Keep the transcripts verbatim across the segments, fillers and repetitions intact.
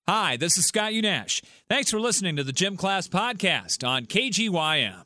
Hi, this is Scott Unash. Thanks for listening to the Gym Class Podcast on K G Y M.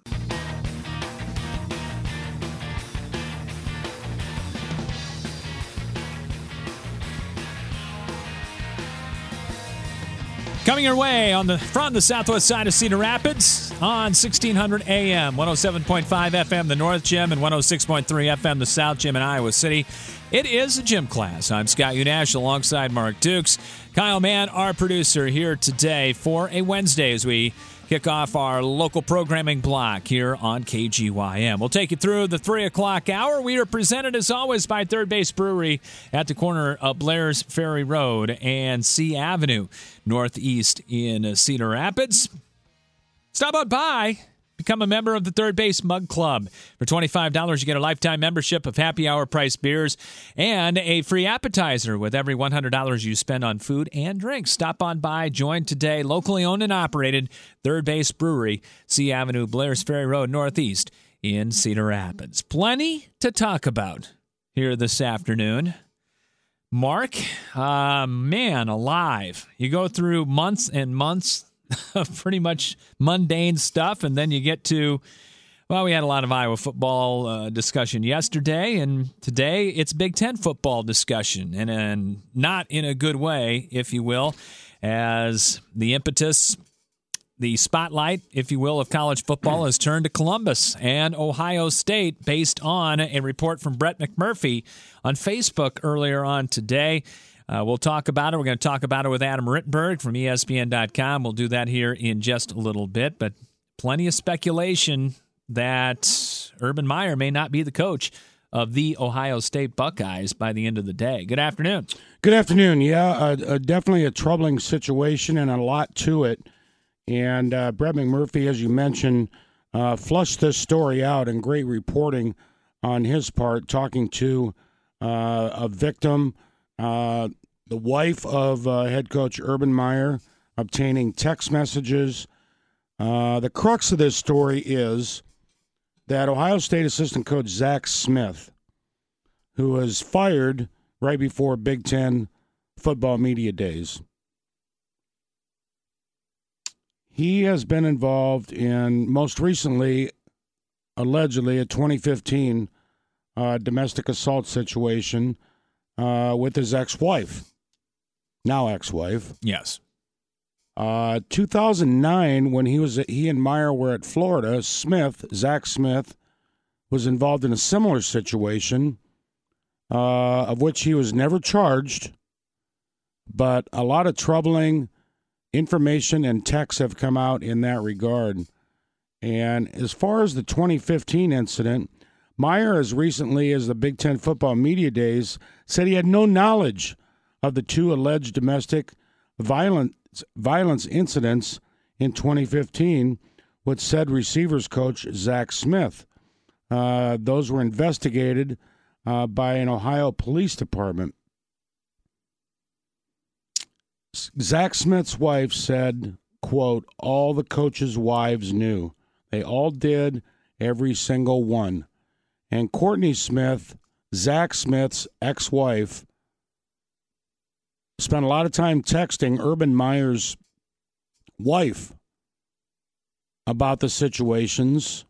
Coming your way on the from the southwest side of Cedar Rapids on sixteen hundred A M, one oh seven point five F M, the North Gym, and one oh six point three F M, the South Gym in Iowa City. It is a Gym Class. I'm Scott Unash alongside Mark Dukes. Kyle Mann, our producer, here today for a Wednesday as we kick off our local programming block here on K G Y M. We'll take you through the three o'clock hour. We are presented, as always, by Third Base Brewery at the corner of Blair's Ferry Road and C Avenue, northeast in Cedar Rapids. Stop on by. Become a member of the Third Base Mug Club. For twenty-five dollars, you get a lifetime membership of happy hour price beers and a free appetizer with every one hundred dollars you spend on food and drinks. Stop on by. Join today. Locally owned and operated Third Base Brewery, C Avenue, Blair's Ferry Road, Northeast in Cedar Rapids. Plenty to talk about here this afternoon. Mark, uh, man alive. You go through months and months of pretty much mundane stuff, and then you get to, well, we had a lot of Iowa football uh, discussion yesterday, and today it's Big Ten football discussion, and, and not in a good way, if you will, as the impetus, the spotlight, if you will, of college football has turned to Columbus and Ohio State based on a report from Brett McMurphy on Facebook earlier on today. Uh, we'll talk about it. We're going to talk about it with Adam Rittenberg from E S P N dot com. We'll do that here in just a little bit, but plenty of speculation that Urban Meyer may not be the coach of the Ohio State Buckeyes by the end of the day. Good afternoon. Good afternoon. Yeah, uh, uh, definitely a troubling situation and a lot to it. And uh, Brett McMurphy, as you mentioned, uh, flushed this story out, and great reporting on his part, talking to uh, a victim, uh, the wife of uh, head coach Urban Meyer, obtaining text messages. Uh, the crux of this story is that Ohio State assistant coach Zach Smith, who was fired right before Big Ten football media days, he has been involved in, most recently, allegedly, a twenty fifteen uh, domestic assault situation uh, with his ex-wife. Now ex-wife. Yes. Uh, two thousand nine, when he was he and Meyer were at Florida, Smith, Zach Smith, was involved in a similar situation, uh, of which he was never charged, but a lot of troubling information and texts have come out in that regard. And as far as the twenty fifteen incident, Meyer, as recently as the Big Ten football media days, said he had no knowledge of the two alleged domestic violence violence incidents in twenty fifteen with said receivers coach Zach Smith. Uh, those were investigated uh, by an Ohio police department. Zach Smith's wife said, quote, "All the coaches' wives knew. They all did, every single one." And Courtney Smith, Zach Smith's ex-wife, spent a lot of time texting Urban Meyer's wife about the situations.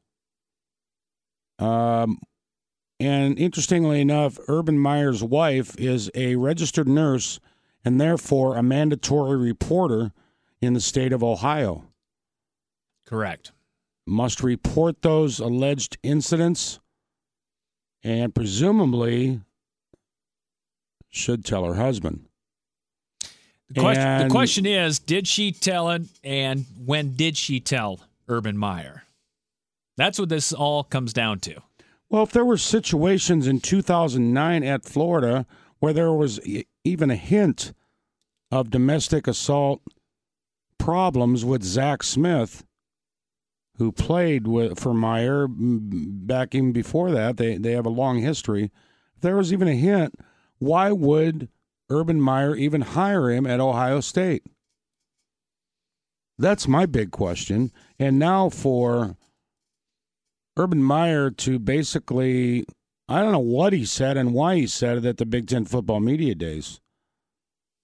Um, and interestingly enough, Urban Meyer's wife is a registered nurse and therefore a mandatory reporter in the state of Ohio. Correct. Must report those alleged incidents and presumably should tell her husband. The question, and, the question is, did she tell it, and when did she tell Urban Meyer? That's what this all comes down to. Well, if there were situations in two thousand nine at Florida where there was even a hint of domestic assault problems with Zach Smith, who played with, for Meyer back even before that, they, they have a long history. If there was even a hint, why would Urban Meyer even hire him at Ohio State? That's my big question. And now for Urban Meyer to basically, I don't know what he said and why he said it at the Big Ten football media days,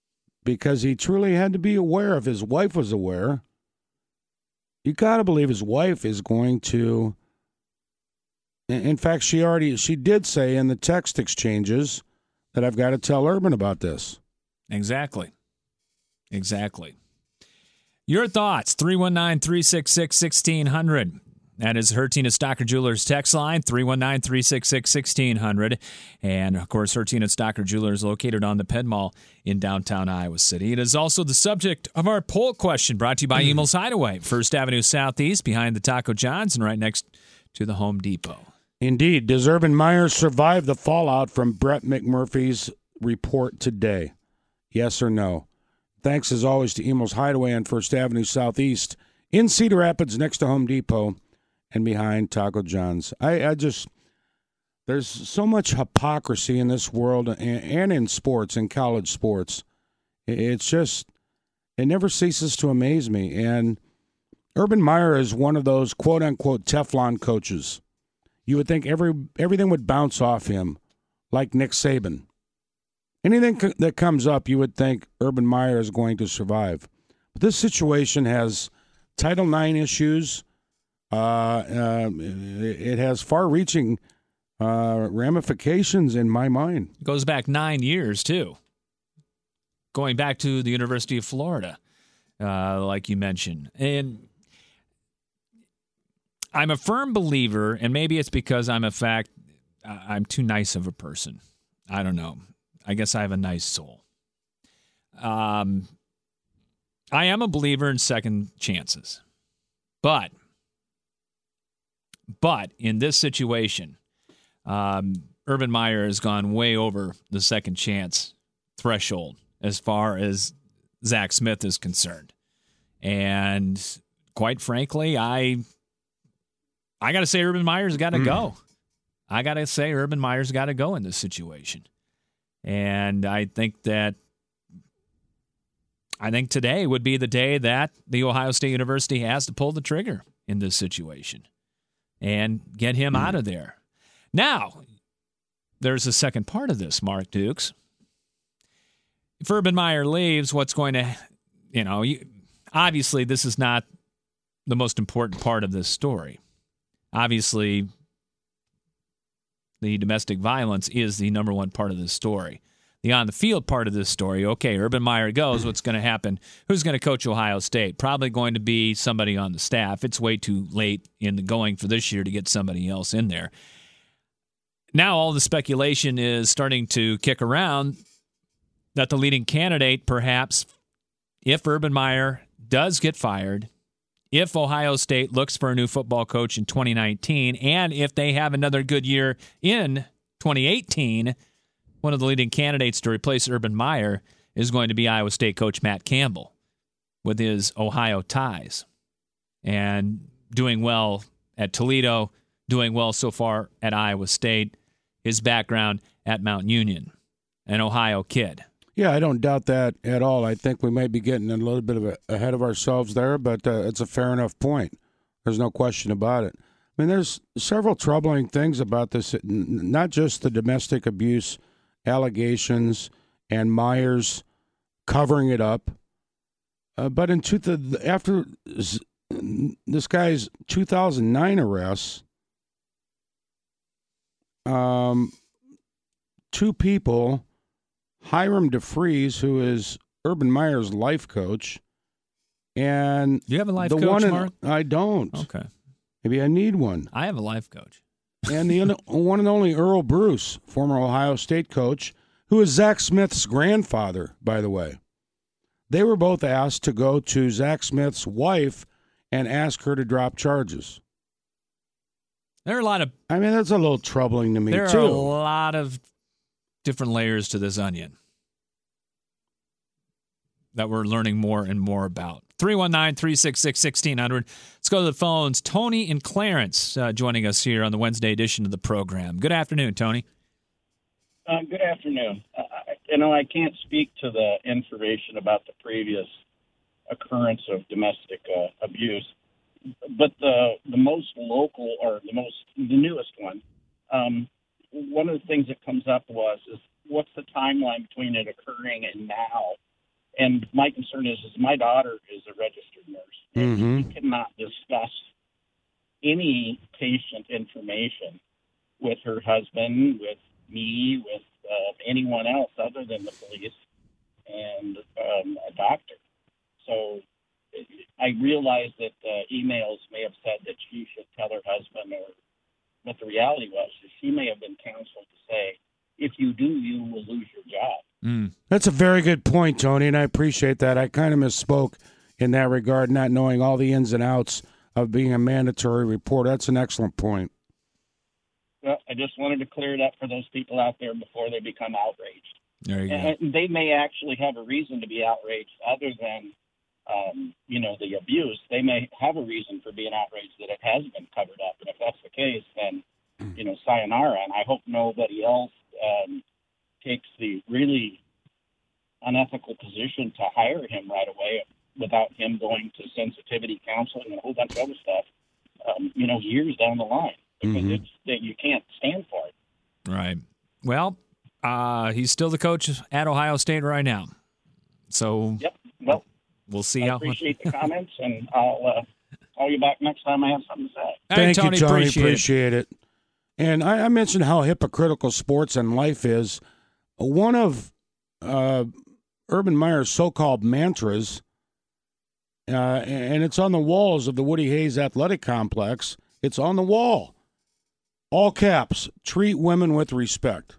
because he truly had to be aware. If his wife was aware, you got to believe his wife is going to. In fact, she already she did say in the text exchanges that I've got to tell Urban about this. Exactly. Exactly. Your thoughts, three one nine, three six six, one six zero zero. That is Hertina Stocker Jewelers text line, three one nine, three six six, one six zero zero. And, of course, Hertina Stocker Jewelers located on the Penn Mall in downtown Iowa City. It is also the subject of our poll question brought to you by mm. Emil's Hideaway, First Avenue Southeast, behind the Taco John's and right next to the Home Depot. Indeed. Does Urban Meyer survive the fallout from Brett McMurphy's report today? Yes or no? Thanks, as always, to Emil's Hideaway on First Avenue Southeast in Cedar Rapids next to Home Depot and behind Taco John's. I, I just, there's so much hypocrisy in this world and, and in sports, in college sports. It's just, it never ceases to amaze me. And Urban Meyer is one of those quote-unquote Teflon coaches. You would think every everything would bounce off him, like Nick Saban. Anything c- that comes up, you would think Urban Meyer is going to survive. But this situation has Title nine issues. Uh, uh, it, it has far-reaching uh, ramifications in my mind. It goes back nine years, too. Going back to the University of Florida, uh, like you mentioned. And I'm a firm believer, and maybe it's because I'm a fact, I'm too nice of a person. I don't know. I guess I have a nice soul. Um, I am a believer in second chances. But, but in this situation, um, Urban Meyer has gone way over the second chance threshold as far as Zach Smith is concerned. And quite frankly, I... I got to say Urban Meyer's got to mm. go. I got to say Urban Meyer's got to go in this situation. And I think that I think today would be the day that the Ohio State University has to pull the trigger in this situation and get him mm. out of there. Now, there's a second part of this, Mark Dukes. If Urban Meyer leaves, what's going to, you know, you, obviously this is not the most important part of this story. Obviously, the domestic violence is the number one part of this story. The on-the-field part of this story, okay, Urban Meyer goes, what's going to happen? Who's going to coach Ohio State? Probably going to be somebody on the staff. It's way too late in the going for this year to get somebody else in there. Now all the speculation is starting to kick around that the leading candidate, perhaps, if Urban Meyer does get fired, if Ohio State looks for a new football coach in twenty nineteen, and if they have another good year in twenty eighteen, one of the leading candidates to replace Urban Meyer is going to be Iowa State coach Matt Campbell with his Ohio ties and doing well at Toledo, doing well so far at Iowa State, his background at Mount Union, an Ohio kid. Yeah, I don't doubt that at all. I think we might be getting a little bit of a, ahead of ourselves there, but uh, it's a fair enough point. There's no question about it. I mean, there's several troubling things about this, not just the domestic abuse allegations and Myers covering it up, uh, but in two th- after this guy's two thousand nine arrests, um, two people, Hiram DeFries, who is Urban Meyer's life coach, and do you have a life the coach, one in, Mark? I don't. Okay, maybe I need one. I have a life coach, and the one and only Earl Bruce, former Ohio State coach, who is Zach Smith's grandfather, by the way. They were both asked to go to Zach Smith's wife and ask her to drop charges. There are a lot of. I mean, that's a little troubling to me there too. There are a lot of different layers to this onion that we're learning more and more about. three one nine, three six six, one six zero zero. Let's go to the phones. Tony and Clarence uh, joining us here on the Wednesday edition of the program. Good afternoon, Tony. Uh, good afternoon. Uh, you know, I can't speak to the information about the previous occurrence of domestic uh, abuse, but the the most local or the most the newest one, um, one of the things that comes up was is what's the timeline between it occurring and now? and my concern is, is my daughter is a registered nurse, and Mm-hmm. she cannot discuss any patient information with her husband, with me, with uh, anyone else other than the police and um, a doctor. So I realize that uh, emails may have said that she should tell her husband, or what the reality was is she may have been counseled to say, if you do, you will lose your job. Mm. That's a very good point, Tony, and I appreciate that. I kind of misspoke in that regard, not knowing all the ins and outs of being a mandatory reporter. That's an excellent point. Well, I just wanted to clear it up for those people out there before they become outraged. There you go. And they may actually have a reason to be outraged other than, um, you know, the abuse. They may have a reason for being outraged that it has been covered up. And if that's the case, then, you know, sayonara. And I hope nobody else um, takes the really unethical position to hire him right away without him going to sensitivity counseling and a whole bunch of other stuff, um, you know, years down the line. Because Mm-hmm. it's that you can't stand for it. Right. Well, uh, he's still the coach at Ohio State right now. So Yep. Well, we'll see I how. appreciate the comments, and I'll uh, call you back next time I have something to say. All right, Thank Tony, you, Tony. Appreciate, Appreciate it. And I, I mentioned how hypocritical sports and life is. One of uh, Urban Meyer's so-called mantras, uh, and it's on the walls of the Woody Hayes Athletic Complex. It's on the wall. All caps, treat women with respect.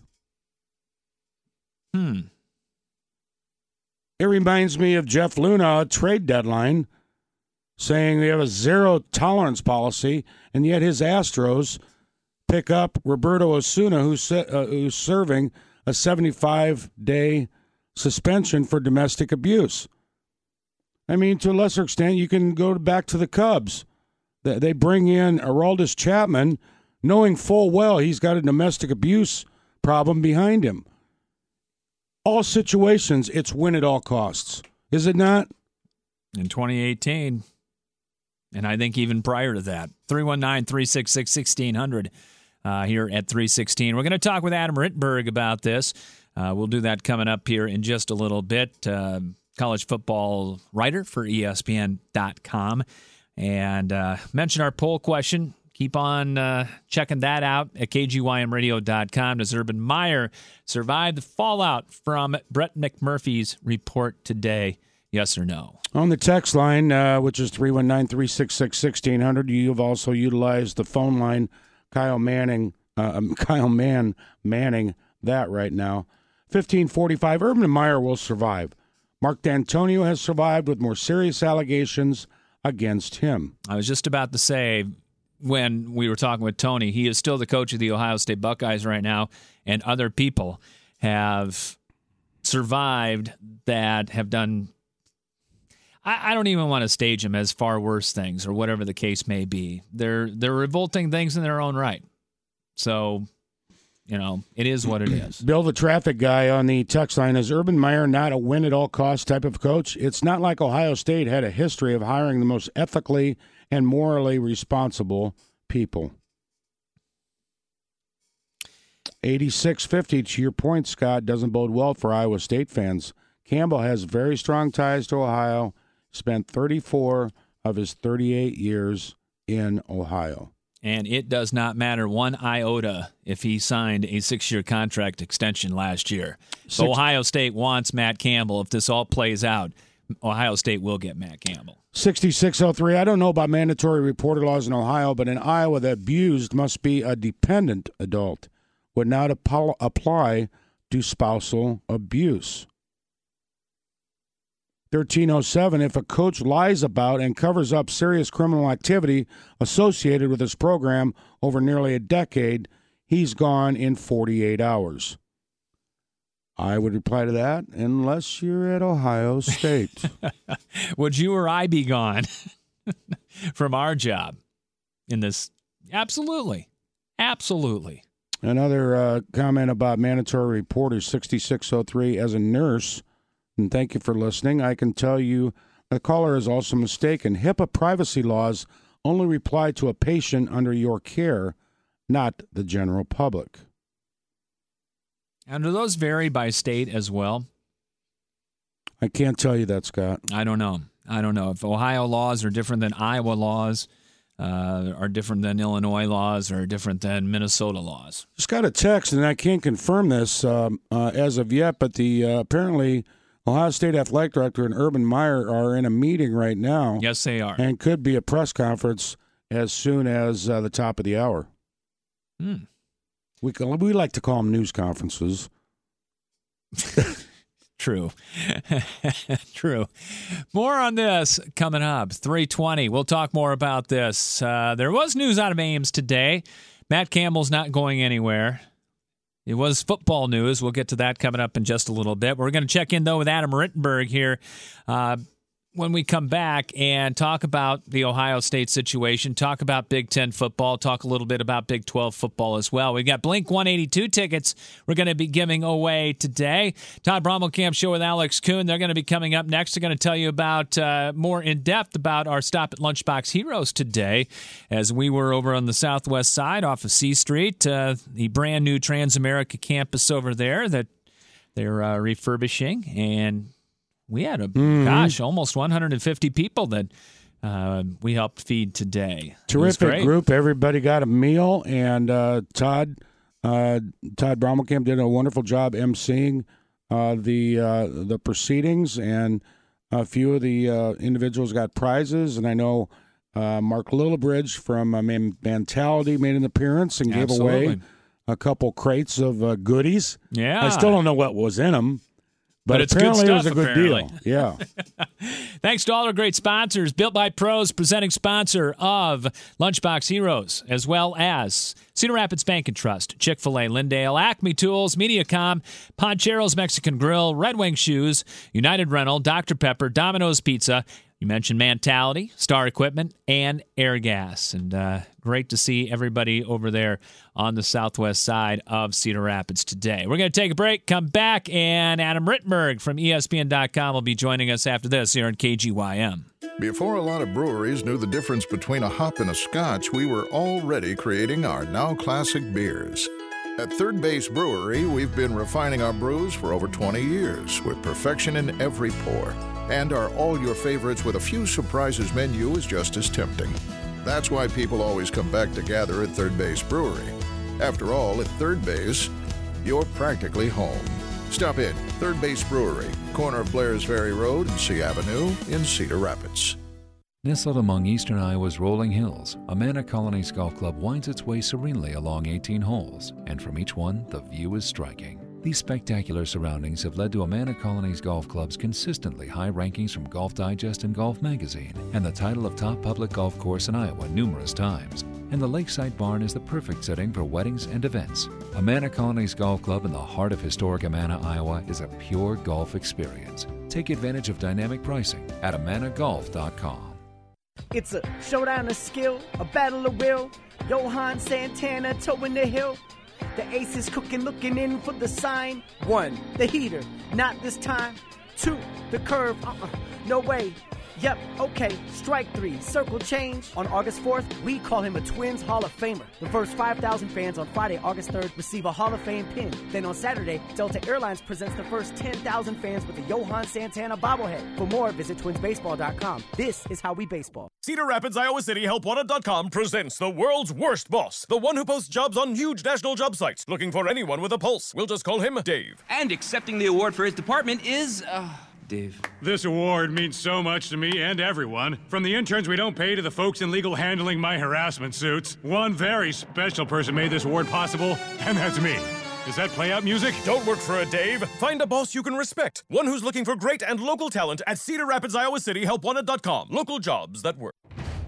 it. Hmm. It reminds me of Jeff Luna, trade deadline, saying they have a zero tolerance policy, and yet his Astros pick up Roberto Osuna, who's, se- uh, who's serving a seventy-five day suspension for domestic abuse. I mean, to a lesser extent, you can go back to the Cubs. They they bring in Aroldis Chapman, knowing full well he's got a domestic abuse problem behind him. All situations, it's win at all costs. Is it not? In twenty eighteen, and I think even prior to that. three one nine, three six six, one six zero zero uh, here at three sixteen. We're going to talk with Adam Rittberg about this. Uh, we'll do that coming up here in just a little bit. Uh, college football writer for E S P N dot com. And uh, mention our poll question. Keep on uh, checking that out at K G Y M radio dot com. Does Urban Meyer survive the fallout from Brett McMurphy's report today? Yes or no? On the text line, uh, which is three one nine, three six six, one six zero zero, you've also utilized the phone line. Kyle Manning, uh, um, Kyle Mann Manning that right now. fifteen forty-five, Urban Meyer will survive. Mark D'Antonio has survived with more serious allegations against him. I was just about to say, when we were talking with Tony, he is still the coach of the Ohio State Buckeyes right now, and other people have survived that have done, I, I don't even want to stage them as far worse things or whatever the case may be. They're they're revolting things in their own right. So, you know, it is what it is. Bill, the traffic guy on the text line, is Urban Meyer not a win-at-all-costs type of coach? It's not like Ohio State had a history of hiring the most ethically and morally responsible people. eighty-six fifty, to your point, Scott, doesn't bode well for Iowa State fans. Campbell has very strong ties to Ohio, spent thirty-four of his thirty-eight years in Ohio. And it does not matter one iota if he signed a six-year contract extension last year. So Six- Ohio State wants Matt Campbell. If this all plays out, Ohio State will get Matt Campbell. sixty-six oh three, I don't know about mandatory reporter laws in Ohio, but in Iowa, the abused must be a dependent adult. Would not ap- apply to spousal abuse. thirteen oh seven, if a coach lies about and covers up serious criminal activity associated with his program over nearly a decade, he's gone in forty-eight hours. I would reply to that, unless you're at Ohio State. Would you or I be gone from our job in this? Absolutely. Absolutely. Another uh, comment about mandatory reporters, sixty-six oh three, as a nurse, and thank you for listening, I can tell you the caller is also mistaken. HIPAA privacy laws only apply to a patient under your care, not the general public. And do those vary by state as well? I can't tell you that, Scott. I don't know. I don't know. If Ohio laws are different than Iowa laws, uh, are different than Illinois laws, or different than Minnesota laws. Just got a text, and I can't confirm this um, uh, as of yet, but the uh, apparently Ohio State Athletic Director and Urban Meyer are in a meeting right now. Yes, they are. And could be a press conference as soon as uh, the top of the hour. Hmm. We, can, we like to call them news conferences. True. True. More on this coming up. three twenty. We'll talk more about this. Uh, there was news out of Ames today. Matt Campbell's not going anywhere. It was football news. We'll get to that coming up in just a little bit. We're going to check in, though, with Adam Rittenberg here uh, when we come back and talk about the Ohio State situation, talk about Big Ten football, talk a little bit about Big twelve football as well. We've got Blink one eighty-two tickets we're going to be giving away today. Todd Brommelkamp Show with Alex Kuhn. They're going to be coming up next. They're going to tell you about uh, more in depth about our stop at Lunchbox Heroes today, as we were over on the southwest side off of C Street, uh, the brand new Transamerica campus over there that they're uh, refurbishing. And we had a, mm-hmm. gosh, almost one hundred fifty people that uh, we helped feed today. Terrific group. Everybody got a meal, and uh, Todd uh, Todd Brommelkamp did a wonderful job emceeing uh, the uh, the proceedings, and a few of the uh, individuals got prizes. And I know uh, Mark Lillibridge from uh, Mentality made an appearance and Absolutely. gave away a couple crates of uh, goodies. Yeah, I still don't know what was in them. But, but it's apparently good it was stuff, a good apparently. deal. Yeah. Thanks to all our great sponsors. Built by Pros, presenting sponsor of Lunchbox Heroes, as well as Cedar Rapids Bank and Trust, Chick-fil-A, Lindale, Acme Tools, Mediacom, Ponchero's Mexican Grill, Red Wing Shoes, United Rental, Doctor Pepper, Domino's Pizza. You mentioned Mentality, Star Equipment, and Airgas. And uh, great to see everybody over there on the southwest side of Cedar Rapids today. We're going to take a break, come back, and Adam Rittenberg from E S P N dot com will be joining us after this here on K G Y M. Before a lot of breweries knew the difference between a hop and a scotch, we were already creating our now classic beers. At Third Base Brewery, we've been refining our brews for over twenty years with perfection in every pour. And our all your favorites with a few surprises menu is just as tempting. That's why people always come back to gather at Third Base Brewery. After all, at Third Base, you're practically home. Stop in, Third Base Brewery, corner of Blair's Ferry Road and C Avenue in Cedar Rapids. Nestled among eastern Iowa's rolling hills, Amana Colonies Golf Club winds its way serenely along eighteen holes, and from each one, the view is striking. These spectacular surroundings have led to Amana Colonies Golf Club's consistently high rankings from Golf Digest and Golf Magazine, and the title of top public golf course in Iowa numerous times. And the Lakeside Barn is the perfect setting for weddings and events. Amana Colonies Golf Club in the heart of historic Amana, Iowa is a pure golf experience. Take advantage of dynamic pricing at amana golf dot com. It's a showdown of skill, a battle of will. Johan Santana towing the hill. The ace is cooking, looking in for the sign. One, the heater, not this time. Two, the curve, uh-uh, no way. Yep, okay, strike three, circle change. On August fourth, we call him a Twins Hall of Famer. The first five thousand fans on Friday, August third, receive a Hall of Fame pin. Then on Saturday, Delta Airlines presents the first ten thousand fans with the Johan Santana bobblehead. For more, visit twins baseball dot com. This is how we baseball. Cedar Rapids, Iowa City, help wanted dot com presents the world's worst boss. The one who posts jobs on huge national job sites. Looking for anyone with a pulse. We'll just call him Dave. And accepting the award for his department is, uh... Dave. This award means so much to me and everyone. From the interns we don't pay to the folks in legal handling my harassment suits. One very special person made this award possible, and that's me. Is that play-out music? Don't work for a Dave. Find a boss you can respect. One who's looking for great and local talent at Cedar Rapids, Iowa City, help wanted dot com. Local jobs that work.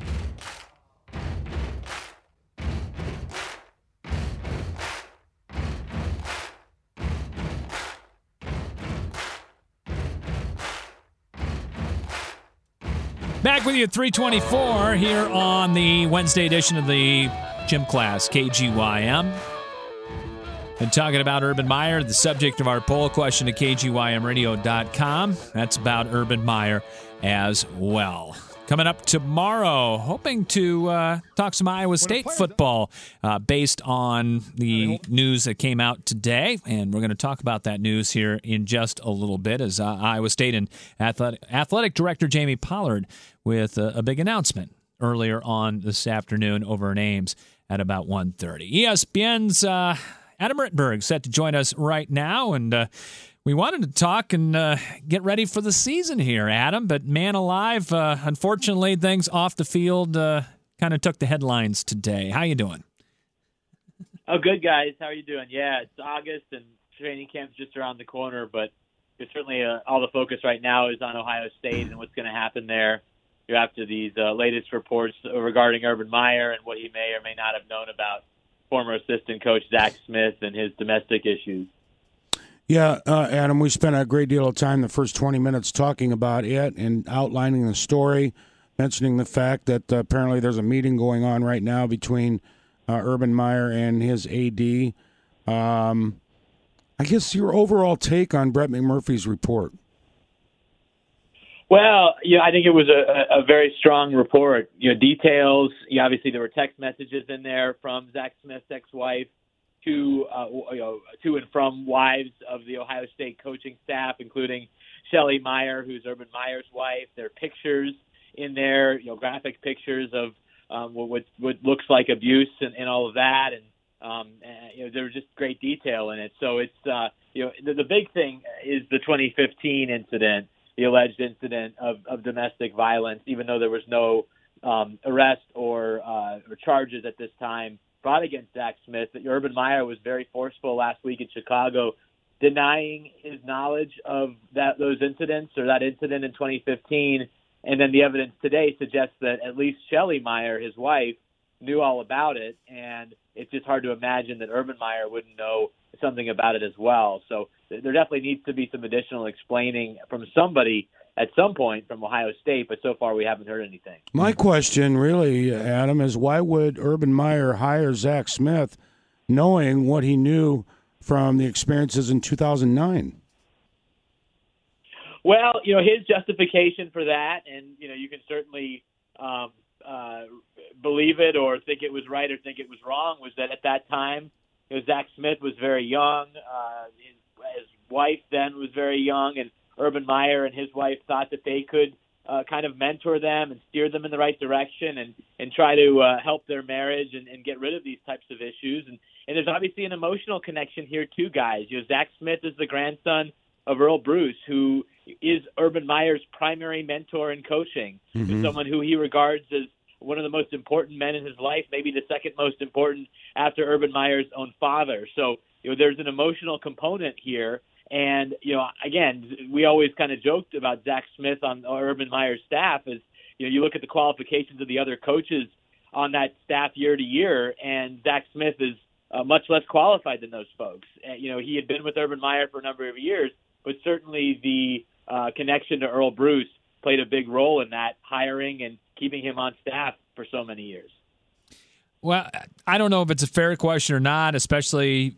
Back with you at three twenty-four here on the Wednesday edition of the Gym Class, K G Y M. Been talking about Urban Meyer, the subject of our poll question at K G Y M radio dot com. That's about Urban Meyer as well. coming up tomorrow. Hoping to uh, talk some Iowa State football uh, based on the news that came out today. And we're going to talk about that news here in just a little bit as uh, Iowa State and athletic, athletic director Jamie Pollard with a, a big announcement earlier on this afternoon over in Ames at about one thirty. E S P N's uh, Adam Rittenberg set to join us right now, and uh, we wanted to talk and uh, get ready for the season here, Adam, but man alive, uh, unfortunately, things off the field uh, kind of took the headlines today. How you doing? Oh, good, guys. How are you doing? Yeah, it's August, and training camp's just around the corner, but it's certainly uh, all the focus right now is on Ohio State and what's going to happen there after these uh, latest reports regarding Urban Meyer and what he may or may not have known about former assistant coach Zach Smith and his domestic issues. Yeah, uh, Adam, we spent a great deal of time the first twenty minutes talking about it and outlining the story, mentioning the fact that uh, apparently there's a meeting going on right now between uh, Urban Meyer and his A D. Um, I guess your overall take on Brett McMurphy's report. Well, yeah, I think it was a, a very strong report. You know, details. You know, obviously, there were text messages in there from Zach Smith's ex-wife to uh, you know to and from wives of the Ohio State coaching staff, including Shelley Meyer, who's Urban Meyer's wife. There are pictures in there, you know, graphic pictures of um, what what looks like abuse and, and all of that, and um, and, you know, there was just great detail in it. So it's uh, you know the, the big thing is the twenty fifteen incident. The alleged incident of, of domestic violence, even though there was no um, arrest or, uh, or charges at this time brought against Zach Smith, that Urban Meyer was very forceful last week in Chicago, denying his knowledge of that those incidents or that incident in twenty fifteen. And then the evidence today suggests that at least Shelley Meyer, his wife, knew all about it. And it's just hard to imagine that Urban Meyer wouldn't know something about it as well. So there definitely needs to be some additional explaining from somebody at some point from Ohio State, but so far we haven't heard anything. My question really, Adam, is why would Urban Meyer hire Zach Smith knowing what he knew from the experiences in two thousand nine? Well, you know, his justification for that, and, you know, you can certainly um, uh, believe it or think it was right or think it was wrong, was that at that time, you know, Zach Smith was very young. Uh, his, his wife then was very young, and Urban Meyer and his wife thought that they could uh, kind of mentor them and steer them in the right direction and, and try to uh, help their marriage and, and get rid of these types of issues. And, and there's obviously an emotional connection here too, guys. You know, Zach Smith is the grandson of Earl Bruce, who is Urban Meyer's primary mentor in coaching, mm-hmm. someone who he regards as one of the most important men in his life, maybe the second most important after Urban Meyer's own father. So, you know, there's an emotional component here. And, you know, again, we always kind of joked about Zach Smith on Urban Meyer's staff as, you know, you look at the qualifications of the other coaches on that staff year to year, and Zach Smith is uh, much less qualified than those folks. And, you know, he had been with Urban Meyer for a number of years, but certainly the uh, connection to Earl Bruce played a big role in that hiring and keeping him on staff for so many years. Well, I don't know if it's a fair question or not, especially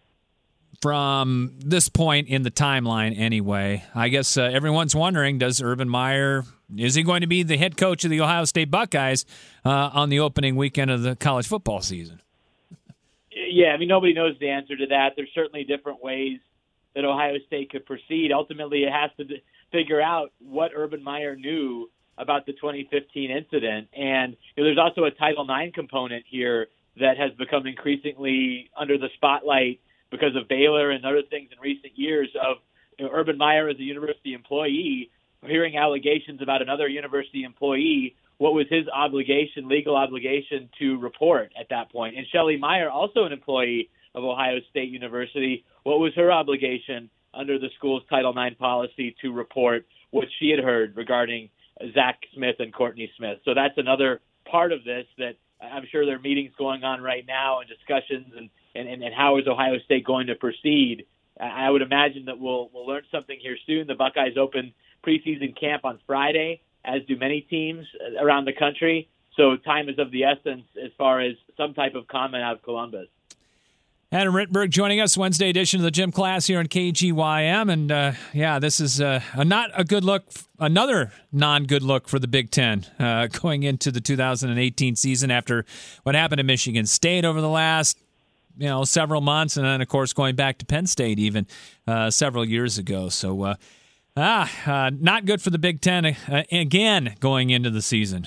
from this point in the timeline anyway. I guess uh, everyone's wondering, does Urban Meyer, is he going to be the head coach of the Ohio State Buckeyes uh, on the opening weekend of the college football season? Yeah, I mean, nobody knows the answer to that. There's certainly different ways that Ohio State could proceed. Ultimately, it has to d- figure out what Urban Meyer knew about the twenty fifteen incident. And you know, there's also a Title nine component here that has become increasingly under the spotlight because of Baylor and other things in recent years of you know, Urban Meyer as a university employee, hearing allegations about another university employee. What was his obligation, legal obligation, to report at that point? And Shelley Meyer, also an employee of Ohio State University, what was her obligation under the school's Title nine policy to report what she had heard regarding Zach Smith and Courtney Smith? So that's another part of this that I'm sure there are meetings going on right now and discussions and, and, and how is Ohio State going to proceed. I would imagine that we'll we'll learn something here soon. The Buckeyes open preseason camp on Friday, as do many teams around the country. So time is of the essence as far as some type of comment out of Columbus. Adam Rittenberg joining us, Wednesday edition of the Gym Class here on K G Y M. And, uh, yeah, this is uh, a not a good look, another non-good look for the Big Ten uh, going into the two thousand eighteen season after what happened to Michigan State over the last, you know, several months. And then, of course, going back to Penn State even uh, several years ago. So, uh, ah, uh, not good for the Big Ten uh, again going into the season.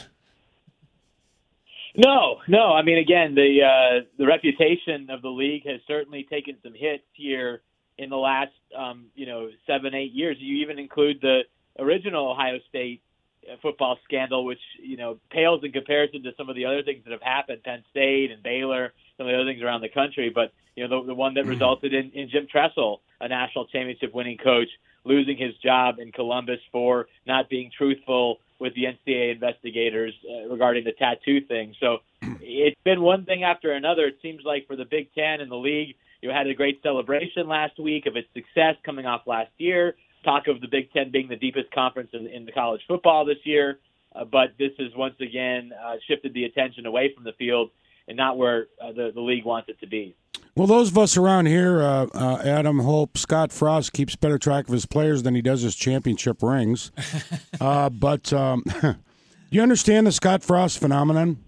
No, no. I mean, again, the uh, the reputation of the league has certainly taken some hits here in the last, um, you know, seven, eight years. You even include the original Ohio State football scandal, which, you know, pales in comparison to some of the other things that have happened, Penn State and Baylor, some of the other things around the country. But, you know, the, the one that resulted in, in Jim Tressel, a national championship winning coach, losing his job in Columbus for not being truthful with the N C double A investigators uh, regarding the tattoo thing. So it's been one thing after another. It seems like for the Big Ten and the league, you had a great celebration last week of its success coming off last year. Talk of the Big Ten being the deepest conference in, in the college football this year. Uh, but this has once again uh, shifted the attention away from the field and not where uh, the, the league wants it to be. Well, those of us around here, uh, uh, Adam, hope Scott Frost keeps better track of his players than he does his championship rings. uh, but um, do you understand the Scott Frost phenomenon?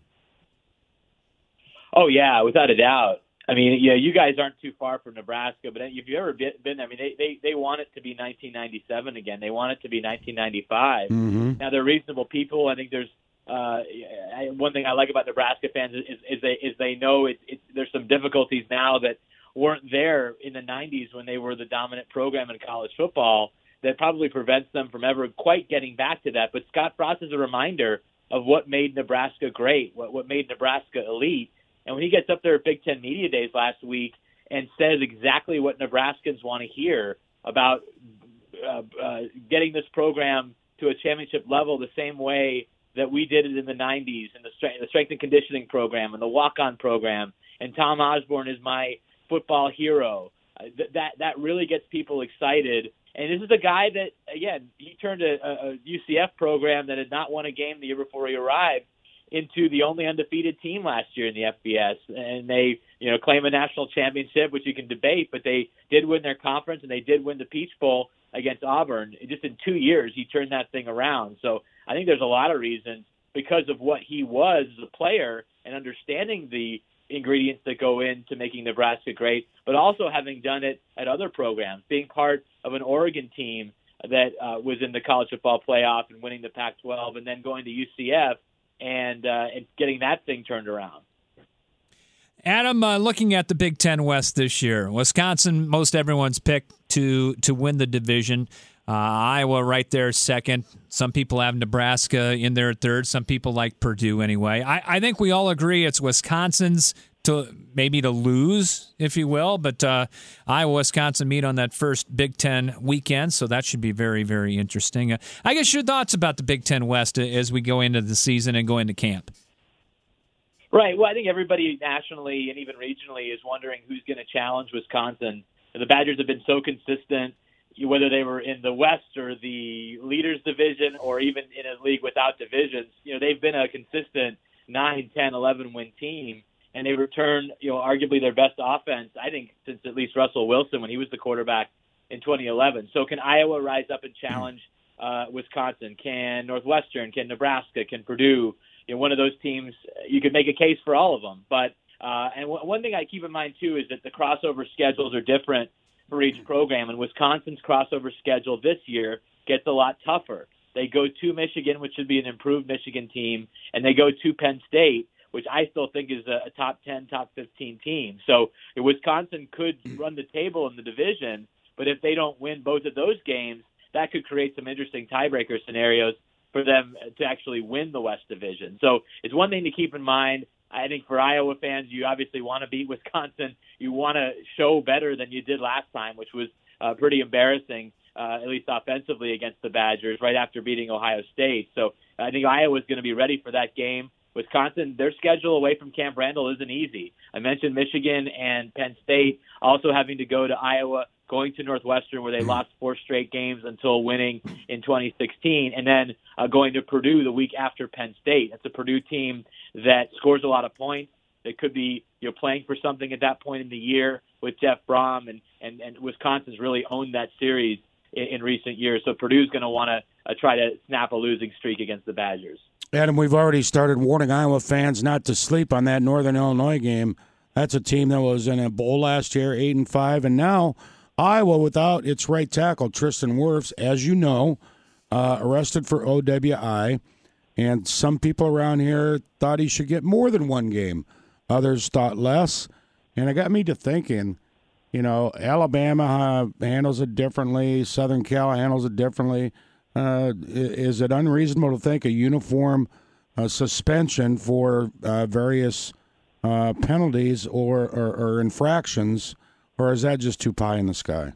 Oh, yeah, without a doubt. I mean, yeah, you guys aren't too far from Nebraska, but if you've ever been there, I mean, they, they, they want it to be nineteen ninety-seven again. They want it to be nineteen ninety-five. Mm-hmm. Now, they're reasonable people. I think there's Uh, one thing I like about Nebraska fans is, is, is they is they know it, it, there's some difficulties now that weren't there in the nineties when they were the dominant program in college football that probably prevents them from ever quite getting back to that. But Scott Frost is a reminder of what made Nebraska great, what, what made Nebraska elite. And when he gets up there at Big Ten Media Days last week and says exactly what Nebraskans want to hear about uh, uh, getting this program to a championship level the same way that we did it in the nineties, and the strength, the strength and conditioning program, and the walk-on program, and Tom Osborne is my football hero. Uh, th- that that really gets people excited. And this is a guy that, again, he turned a, a U C F program that had not won a game the year before he arrived into the only undefeated team last year in the F B S. And they, you know, claim a national championship, which you can debate, but they did win their conference, and they did win the Peach Bowl against Auburn. Just in two years, he turned that thing around. So I think there's a lot of reasons because of what he was as a player and understanding the ingredients that go into making Nebraska great, but also having done it at other programs, being part of an Oregon team that uh, was in the college football playoff and winning the Pac twelve, and then going to U C F and, uh, and getting that thing turned around. Adam, uh, looking at the Big Ten West this year, Wisconsin, most everyone's picked to to win the division. Uh, Iowa right there second. Some people have Nebraska in there third. Some people like Purdue anyway. I, I think we all agree it's Wisconsin's to maybe to lose, if you will. But uh, Iowa, Wisconsin meet on that first Big Ten weekend, so that should be very, very interesting. Uh, I guess your thoughts about the Big Ten West as we go into the season and go into camp. Right. Well, I think everybody nationally and even regionally is wondering who's going to challenge Wisconsin. The Badgers have been so consistent, whether they were in the West or the Leaders Division or even in a league without divisions. You know, they've been a consistent nine, ten, eleven win team, and they return, you know, arguably their best offense, I think, since at least Russell Wilson when he was the quarterback in twenty eleven. So can Iowa rise up and challenge uh, Wisconsin? Can Northwestern? Can Nebraska? Can Purdue? You know, one of those teams, you could make a case for all of them. But uh, and w- one thing I keep in mind, too, is that the crossover schedules are different for each program, and Wisconsin's crossover schedule this year gets a lot tougher. They go to Michigan, which should be an improved Michigan team, and they go to Penn State, which I still think is a, a top ten, top fifteen team. So Wisconsin could run the table in the division, but if they don't win both of those games, that could create some interesting tiebreaker scenarios for them to actually win the West Division. So it's one thing to keep in mind. I think for Iowa fans, you obviously want to beat Wisconsin. You want to show better than you did last time, which was uh, pretty embarrassing, uh, at least offensively, against the Badgers right after beating Ohio State. So I think Iowa's going to be ready for that game. Wisconsin, their schedule away from Camp Randall isn't easy. I mentioned Michigan and Penn State also having to go to Iowa, going to Northwestern where they lost four straight games until winning in twenty sixteen, and then uh, going to Purdue the week after Penn State. That's a Purdue team that scores a lot of points. They could be you know, playing for something at that point in the year with Jeff Brom, and, and, and Wisconsin's really owned that series in, in recent years. So Purdue's going to want to uh, try to snap a losing streak against the Badgers. Adam, we've already started warning Iowa fans not to sleep on that Northern Illinois game. That's a team that was in a bowl last year, eight and five, and now Iowa without its right tackle, Tristan Wirfs, as you know, uh, arrested for O W I, and some people around here thought he should get more than one game. Others thought less, and it got me to thinking, you know, Alabama uh, handles it differently, Southern Cal handles it differently. Uh, is it unreasonable to think a uniform uh, suspension for uh, various uh, penalties or, or, or infractions, or is that just too pie in the sky?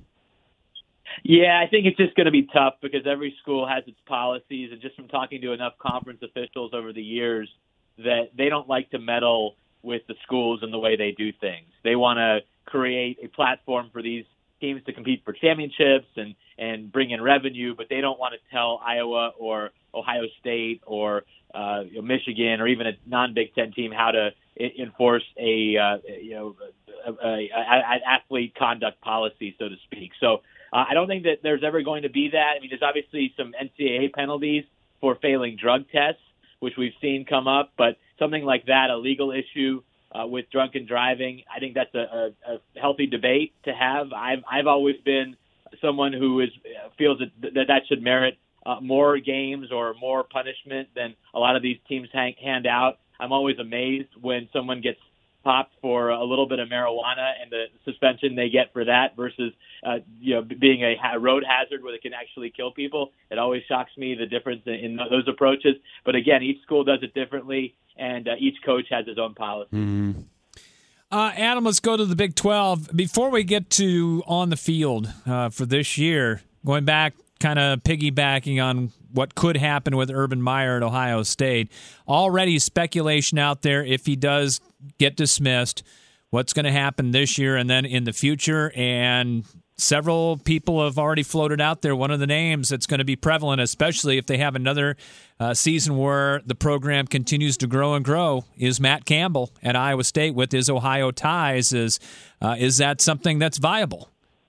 Yeah, I think it's just going to be tough because every school has its policies, and just from talking to enough conference officials over the years, that they don't like to meddle with the schools and the way they do things. They want to create a platform for these teams to compete for championships and, and bring in revenue, but they don't want to tell Iowa or Ohio State or uh, you know, Michigan or even a non-Big Ten team how to I- enforce a uh, you know an athlete conduct policy, so to speak. So uh, I don't think that there's ever going to be that. I mean, there's obviously some N C double A penalties for failing drug tests, which we've seen come up, but something like that, a legal issue uh, with drunken driving, I think that's a, a, a healthy debate to have. I've I've always been someone who is feels that that, that should merit uh, more games or more punishment than a lot of these teams hang, hand out. I'm always amazed when someone gets popped for a little bit of marijuana and the suspension they get for that versus uh, you know being a ha- road hazard where it can actually kill people. It always shocks me the difference in, in those approaches. But again, each school does it differently, and uh, each coach has his own policy. Mm-hmm. Uh, Adam, let's go to the Big twelve. Before we get to on the field uh, for this year, going back, kind of piggybacking on what could happen with Urban Meyer at Ohio State, already speculation out there if he does get dismissed, what's going to happen this year and then in the future. And several people have already floated out there. One of the names that's going to be prevalent, especially if they have another uh, season where the program continues to grow and grow, is Matt Campbell at Iowa State with his Ohio ties. Is uh, is that something that's viable?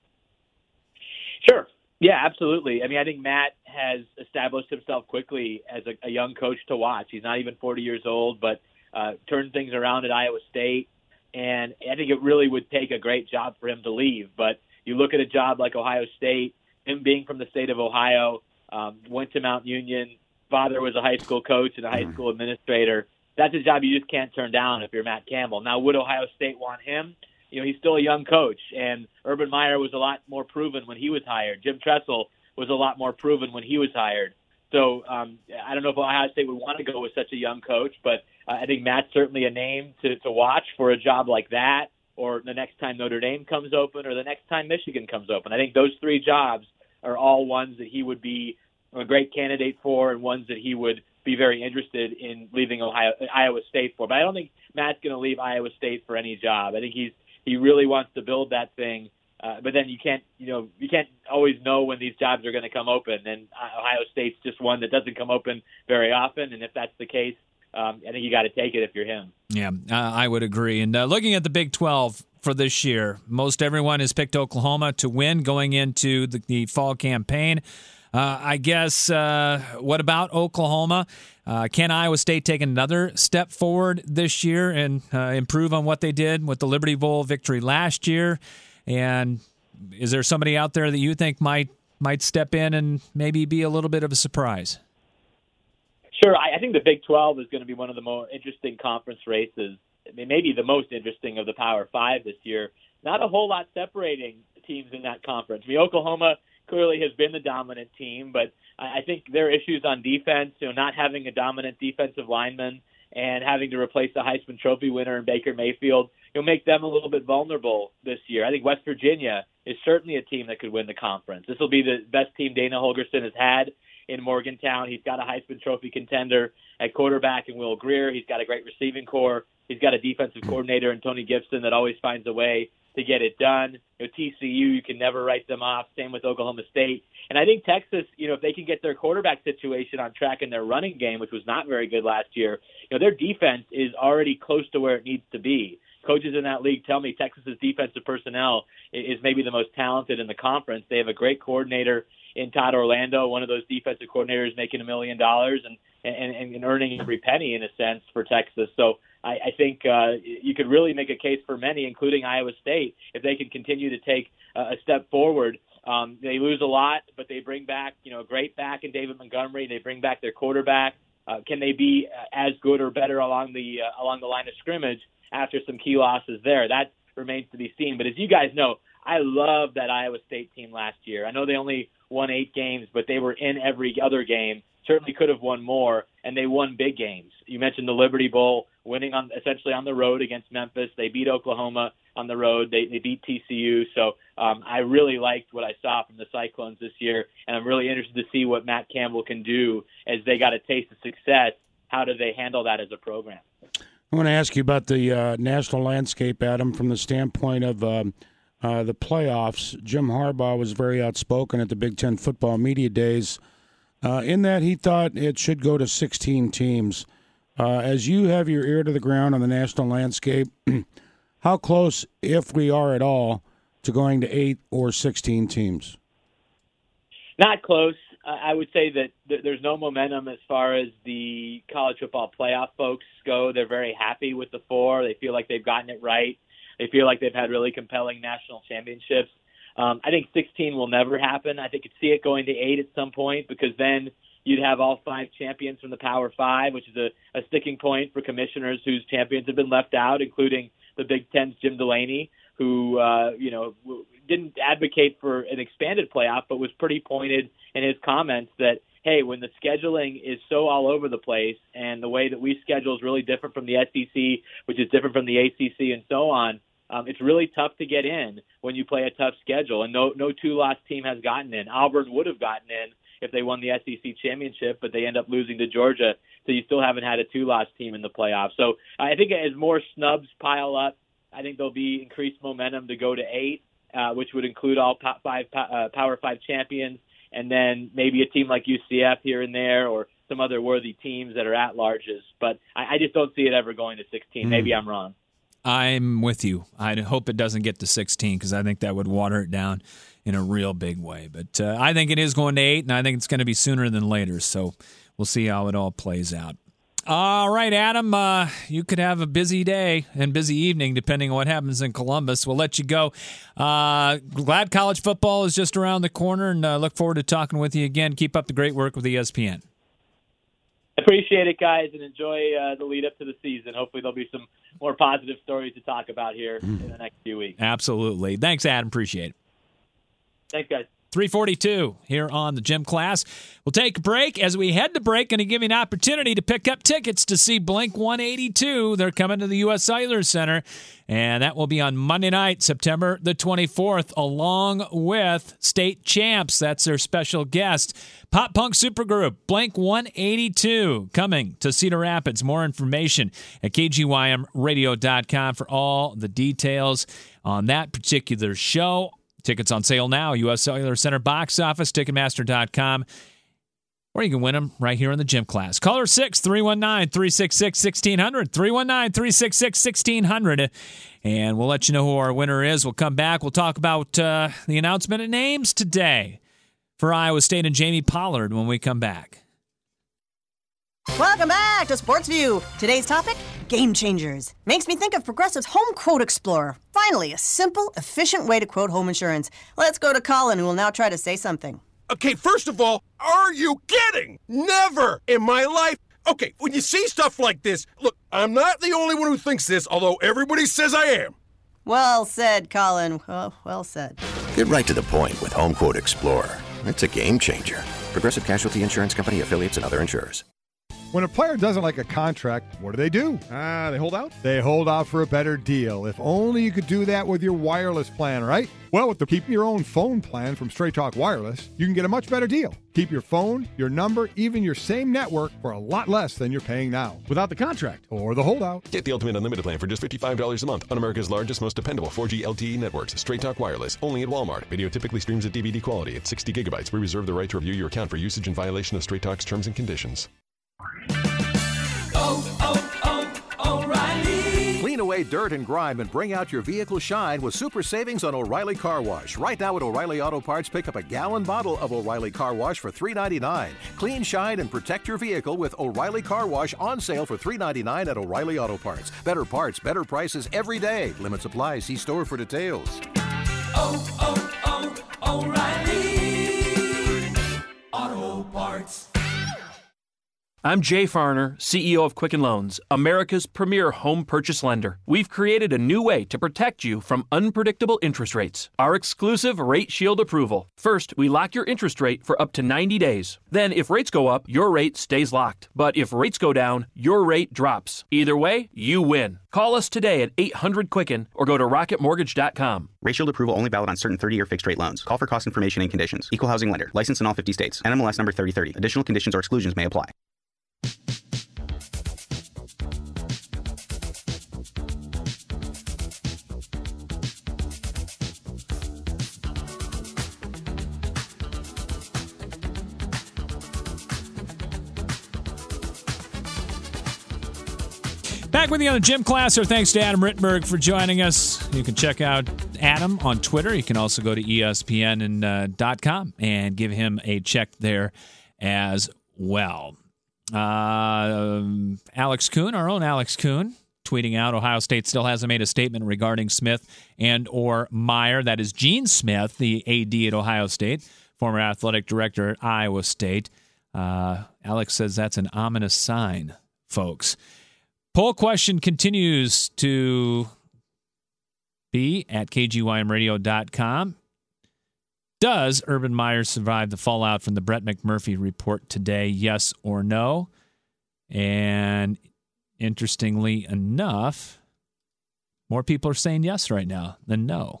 Sure. Yeah, absolutely. I mean, I think Matt has established himself quickly as a, a young coach to watch. He's not even forty years old, but uh, turned things around at Iowa State. And I think it really would take a great job for him to leave. But you look at a job like Ohio State, him being from the state of Ohio, um, went to Mount Union, father was a high school coach and a high school administrator. That's a job you just can't turn down if you're Matt Campbell. Now, would Ohio State want him? You know, he's still a young coach, and Urban Meyer was a lot more proven when he was hired. Jim Tressel was a lot more proven when he was hired. So um, I don't know if Ohio State would want to go with such a young coach, but uh, I think Matt's certainly a name to, to watch for a job like that, or the next time Notre Dame comes open, or the next time Michigan comes open. I think those three jobs are all ones that he would be a great candidate for, and ones that he would be very interested in leaving Ohio, Iowa State for. But I don't think Matt's going to leave Iowa State for any job. I think he's he really wants to build that thing. Uh, but then you can't, you know, you can't always know when these jobs are going to come open. And Ohio State's just one that doesn't come open very often. And if that's the case, um, I think you got to take it if you're him. Yeah, uh, I would agree. And uh, looking at the Big twelve for this year, most everyone has picked Oklahoma to win going into the, the fall campaign. Uh, I guess, uh, what about Oklahoma? Uh, can Iowa State take another step forward this year and uh, improve on what they did with the Liberty Bowl victory last year? And is there somebody out there that you think might might step in and maybe be a little bit of a surprise? Sure. I, I think the Big twelve is going to be one of the more interesting conference races. I mean, maybe the most interesting of the Power Five this year. Not a whole lot separating teams in that conference. I mean, Oklahoma clearly has been the dominant team, but I think there are issues on defense, you know, not having a dominant defensive lineman and having to replace the Heisman Trophy winner in Baker Mayfield, you'll make them a little bit vulnerable this year. I think West Virginia is certainly a team that could win the conference. This will be the best team Dana Holgorsen has had in Morgantown. He's got a Heisman Trophy contender at quarterback in Will Grier. He's got a great receiving core. He's got a defensive coordinator in Tony Gibson that always finds a way to get it done. You know, T C U, you can never write them off. Same with Oklahoma State. And I think Texas, you know, if they can get their quarterback situation on track in their running game, which was not very good last year, you know, their defense is already close to where it needs to be. coaches in that league tell me Texas's defensive personnel is maybe the most talented in the conference. They have a great coordinator in Todd Orlando, one of those defensive coordinators making a million dollars and, and, and earning every penny in a sense for Texas. So I, I think uh, you could really make a case for many, including Iowa State, if they can continue to take a step forward. Um, they lose a lot, but they bring back, you know, a great back in David Montgomery. They bring back their quarterback. Uh, can they be as good or better along the uh, along the line of scrimmage after some key losses there? That remains to be seen. But as you guys know, I love that Iowa State team last year. I know they only won eight games, but they were in every other game. Certainly could have won more, and they won big games. You mentioned the Liberty Bowl, winning on essentially on the road against Memphis. They beat Oklahoma on the road. They, they beat T C U. So um, I really liked what I saw from the Cyclones this year, and I'm really interested to see what Matt Campbell can do as they got a taste of success. How do they handle that as a program? I want to ask you about the uh, national landscape, Adam, from the standpoint of um, uh, the playoffs. Jim Harbaugh was very outspoken at the Big Ten football media days uh, in that he thought it should go to sixteen teams. Uh, as you have your ear to the ground on the national landscape, how close, if we are at all, to going to eight or sixteen teams? Not close. I would say that th- there's no momentum as far as the college football playoff folks go. They're very happy with the four. They feel like they've gotten it right. They feel like they've had really compelling national championships. Um, I think sixteen will never happen. I think you'd see it going to eight at some point because then you'd have all five champions from the Power Five, which is a, a sticking point for commissioners whose champions have been left out, including the Big Ten's Jim Delaney, who uh, you know didn't advocate for an expanded playoff, but was pretty pointed in his comments that, hey, when the scheduling is so all over the place and the way that we schedule is really different from the S E C, which is different from the A C C and so on, um, it's really tough to get in when you play a tough schedule. And no, no two-loss team has gotten in. Auburn would have gotten in if they won the S E C championship, but they end up losing to Georgia, so you still haven't had a two-loss team in the playoffs. So I think as more snubs pile up, I think there'll be increased momentum to go to eight, uh, which would include all po- five uh, Power Five champions, and then maybe a team like U C F here and there, or some other worthy teams that are at-larges. But I, I just don't see it ever going to sixteen. Mm. Maybe I'm wrong. I'm with you. I hope it doesn't get to sixteen because I think that would water it down in a real big way. But uh, I think it is going to eight, and I think it's going to be sooner than later. So we'll see how it all plays out. All right, Adam, uh, you could have a busy day and busy evening depending on what happens in Columbus. We'll let you go. Uh, glad college football is just around the corner, and uh, look forward to talking with you again. Keep up the great work with E S P N. Appreciate it, guys, and enjoy uh, the lead up to the season. Hopefully there'll be some more positive stories to talk about here in the next few weeks. Absolutely. Thanks, Adam. Appreciate it. Thanks, guys. three forty-two here on the Gym Class. We'll take a break. As we head to break, going to give you an opportunity to pick up tickets to see Blink one eighty-two. They're coming to the U S Cellular Center, and that will be on Monday night, September the twenty-fourth, along with State Champs. That's their special guest. Pop punk supergroup Blink one eighty-two coming to Cedar Rapids. More information at K G Y M radio dot com for all the details on that particular show. Tickets on sale now, U S Cellular Center box office, Ticketmaster dot com, or you can win them right here in the Gym Class. Caller six, three one nine, three six six, one six zero zero, three one nine, three six six, one six zero zero, and we'll let you know who our winner is. We'll come back. We'll talk about uh, the announcement of names today for Iowa State and Jamie Pollard when we come back. Welcome back to Sports View. Today's topic, game changers. Makes me think of Progressive's Home Quote Explorer. Finally, a simple, efficient way to quote home insurance. Let's go to Colin, who will now try to say something. Okay, first of all, are you kidding? Never in my life. Okay, when you see stuff like this, look, I'm not the only one who thinks this, although everybody says I am. Well said, Colin. Well, well said. Get right to the point with Home Quote Explorer. It's a game changer. Progressive Casualty Insurance Company, affiliates, and other insurers. When a player doesn't like a contract, what do they do? Ah, uh, they hold out? They hold out for a better deal. If only you could do that with your wireless plan, right? Well, with the Keep Your Own Phone plan from Straight Talk Wireless, you can get a much better deal. Keep your phone, your number, even your same network for a lot less than you're paying now. Without the contract. Or the holdout. Get the Ultimate Unlimited plan for just fifty-five dollars a month on America's largest, most dependable four G L T E networks. Straight Talk Wireless, only at Walmart. Video typically streams at D V D quality at sixty gigabytes. We reserve the right to review your account for usage in violation of Straight Talk's terms and conditions. Oh, oh, oh, O'Reilly. Clean away away dirt and grime and bring out your vehicle shine with super savings on O'Reilly Car Wash. Right now at O'Reilly Auto Parts, pick up a gallon bottle of O'Reilly Car Wash for three ninety-nine. Clean, shine, and protect your vehicle with O'Reilly Car Wash on sale for three ninety-nine at O'Reilly Auto Parts. Better parts, better prices every day. Limits apply. See store for details. Oh, oh, oh, O'Reilly Auto Parts. I'm Jay Farner, C E O of Quicken Loans, America's premier home purchase lender. We've created a new way to protect you from unpredictable interest rates. Our exclusive Rate Shield approval. First, we lock your interest rate for up to ninety days. Then, if rates go up, your rate stays locked. But if rates go down, your rate drops. Either way, you win. Call us today at eight hundred Quicken or go to rocket mortgage dot com. Rate Shield approval only valid on certain thirty-year fixed-rate loans. Call for cost information and conditions. Equal housing lender. Licensed in all fifty states. N M L S number thirty thirty. Additional conditions or exclusions may apply. Back with you on the Gym Classer. Thanks to Adam Rittenberg for joining us. You can check out Adam on Twitter. You can also go to E S P N and uh, .com and give him a check there as well. Uh, Alex Kuhn, our own Alex Kuhn, tweeting out Ohio State still hasn't made a statement regarding Smith and or Meyer. That is Gene Smith, the A D at Ohio State, former athletic director at Iowa State. Uh, Alex says that's an ominous sign, folks. Poll question continues to be at K G Y M radio dot com. Does Urban Meyer survive the fallout from the Brett McMurphy report today, yes or no? And interestingly enough, more people are saying yes right now than no.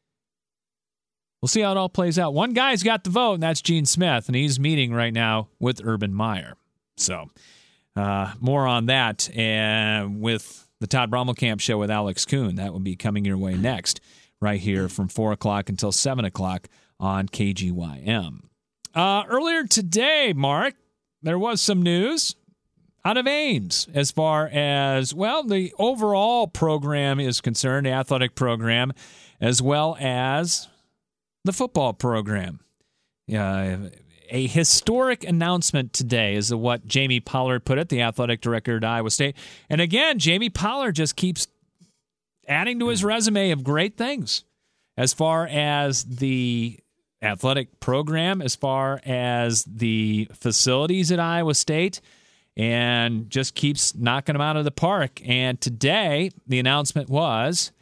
We'll see how it all plays out. One guy's got the vote, and that's Gene Smith, and he's meeting right now with Urban Meyer. So... Uh, more on that and with the Todd Brommelkamp Show with Alex Kuhn. That will be coming your way next, right here from four o'clock until seven o'clock on K G Y M. Uh, earlier today, Mark, there was some news out of Ames as far as, well, the overall program is concerned, the athletic program, as well as the football program. Yeah. Uh, A historic announcement today is what Jamie Pollard put it, the athletic director at Iowa State. And again, Jamie Pollard just keeps adding to his resume of great things as far as the athletic program, as far as the facilities at Iowa State, and just keeps knocking them out of the park. And today, the announcement was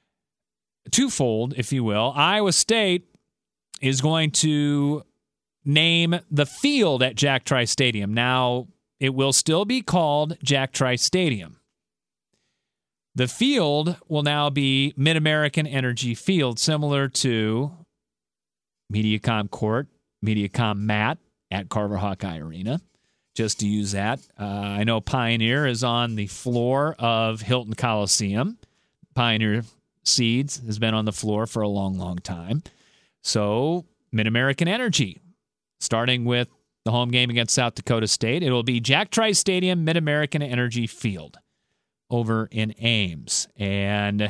twofold, if you will. Iowa State is going to name the field at Jack Trice Stadium. Now, it will still be called Jack Trice Stadium. The field will now be Mid-American Energy Field, similar to Mediacom Court, Mediacom Mat at Carver Hawkeye Arena, just to use that. Uh, I know Pioneer is on the floor of Hilton Coliseum. Pioneer Seeds has been on the floor for a long, long time. So, Mid-American Energy, starting with the home game against South Dakota State. It will be Jack Trice Stadium, Mid-American Energy Field over in Ames. And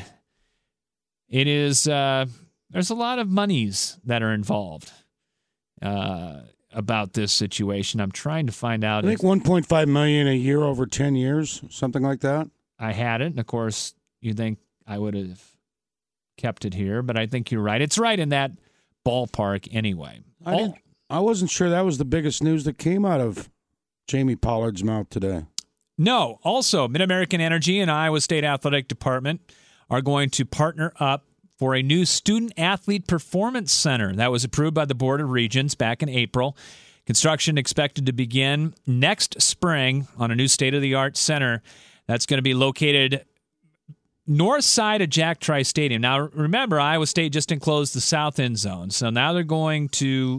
it is, uh, there's a lot of monies that are involved uh, about this situation. I'm trying to find out. I think one point five million dollars a year over ten years, something like that. I had it, and of course, you think I would have kept it here, but I think you're right. It's right in that ballpark anyway. I didn't. I wasn't sure that was the biggest news that came out of Jamie Pollard's mouth today. No. Also, Mid-American Energy and Iowa State Athletic Department are going to partner up for a new student-athlete performance center that was approved by the Board of Regents back in April. Construction expected to begin next spring on a new state-of-the-art center that's going to be located north side of Jack Trice Stadium. Now, remember, Iowa State just enclosed the south end zone, so now they're going to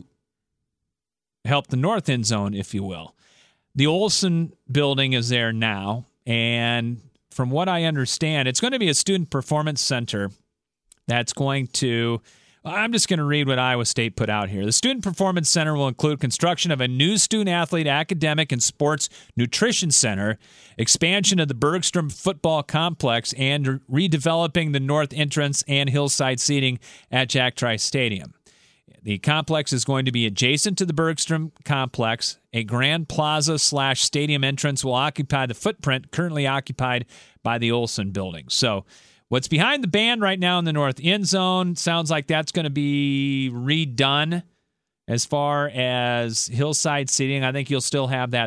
help the north end zone, if you will. The Olson building is there now, and from what I understand, it's going to be a student performance center that's going to, I'm just going to read what Iowa State put out here. The Student Performance Center will include construction of a new student-athlete academic and sports nutrition center, expansion of the Bergstrom football complex, and redeveloping the north entrance and hillside seating at Jack Trice Stadium. The complex is going to be adjacent to the Bergstrom complex. A grand plaza slash stadium entrance will occupy the footprint currently occupied by the Olson building. So what's behind the band right now in the north end zone sounds like that's going to be redone. As far as hillside seating, I think you'll still have that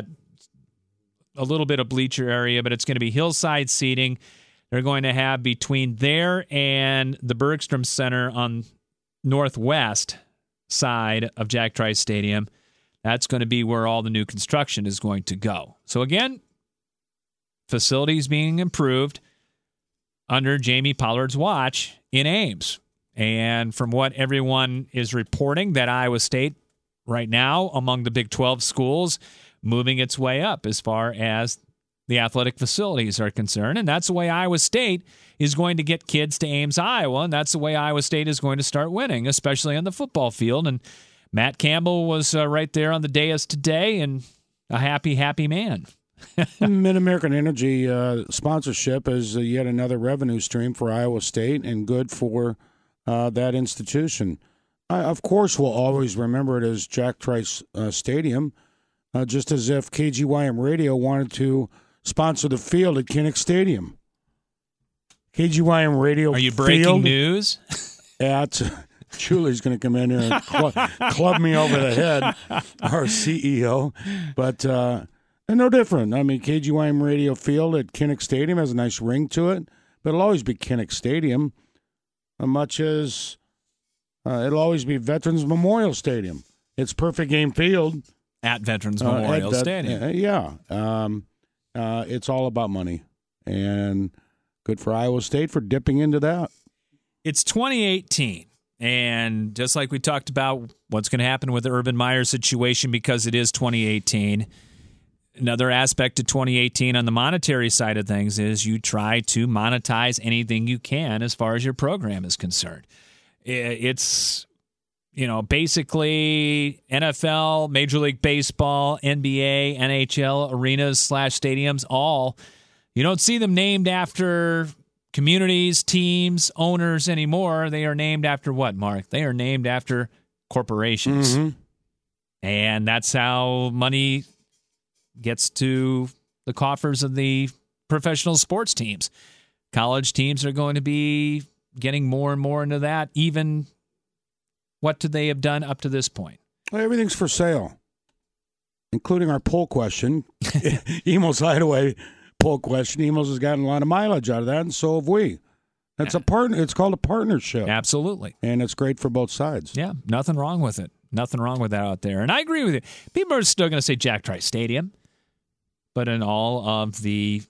a little bit of bleacher area, but it's going to be hillside seating. They're going to have between there and the Bergstrom Center on northwest side of Jack Trice Stadium. That's going to be where all the new construction is going to go. So again, facilities being improved under Jamie Pollard's watch in Ames. And from what everyone is reporting, that Iowa State right now among the Big twelve schools moving its way up as far as the athletic facilities are concerned. And that's the way Iowa State is going to get kids to Ames, Iowa, and that's the way Iowa State is going to start winning, especially on the football field. And Matt Campbell was uh, right there on the dais today, and a happy, happy man. Mid-American Energy uh, sponsorship is uh, yet another revenue stream for Iowa State and good for uh, that institution. I, of course, we'll always remember it as Jack Trice uh, Stadium, uh, just as if K G Y M Radio wanted to sponsor the field at Kinnick Stadium. K G Y M Radio. Are you breaking field news? At Julie's going to come in here and club, club me over the head, our C E O. But uh, no different. I mean, K G Y M Radio Field at Kinnick Stadium has a nice ring to it, but it'll always be Kinnick Stadium, uh, much as uh, it'll always be Veterans Memorial Stadium. It's Perfect Game Field. At Veterans Memorial uh, at, Stadium. Uh, yeah. Um, uh, it's all about money. And good for Iowa State for dipping into that. It's twenty eighteen, and just like we talked about what's going to happen with the Urban Meyer situation because it is twenty eighteen, another aspect to twenty eighteen on the monetary side of things is you try to monetize anything you can as far as your program is concerned. It's, you know, basically N F L, Major League Baseball, N B A, N H L arenas slash stadiums, all. You don't see them named after communities, teams, owners anymore. They are named after what, Mark? They are named after corporations. Mm-hmm. And that's how money gets to the coffers of the professional sports teams. College teams are going to be getting more and more into that. Even what do they have done up to this point? Well, everything's for sale, including our poll question. Emos Hideaway poll question. Emos has gotten a lot of mileage out of that, and so have we. That's a partner. It's called a partnership. Absolutely. And it's great for both sides. Yeah, nothing wrong with it. Nothing wrong with that out there. And I agree with you. People are still going to say Jack Trice Stadium, but in all of the